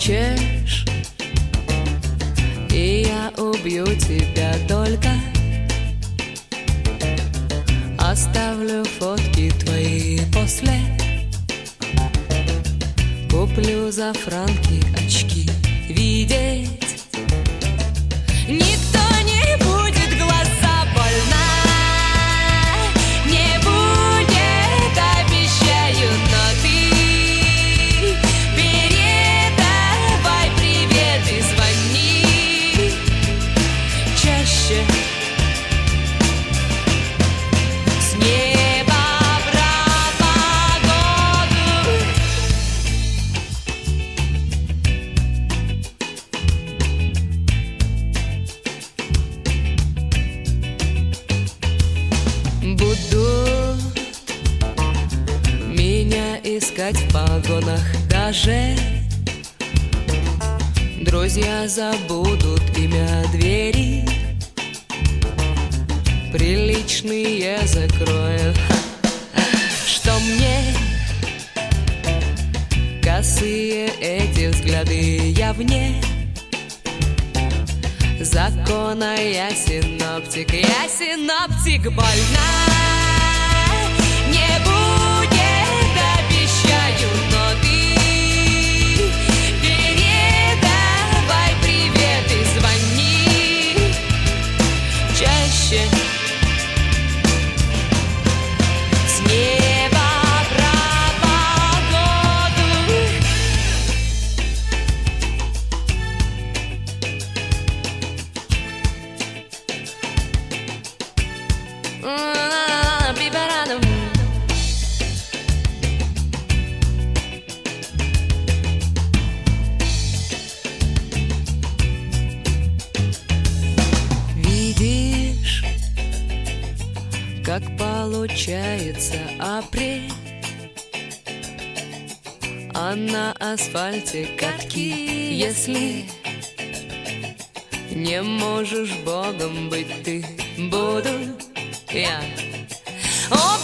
хочешь, и я убью тебя только. Оставлю фотки твои после. Куплю за франки очки видеть. Никто не будет, глаза больна. Не будет, обещаю, но ты передавай привет и звони чаще. С неба про погоду. Будут меня искать в погонах даже. Друзья забудут имя двери. Приличные закрою. Что мне косые эти взгляды, я вне закона, я синоптик больна. Не будет, обещаю, но ты передавай привет и звони чаще. С неба про погоду. Видишь, как получается апрель, а на асфальте катки. Если не можешь Богом быть ты, буду я.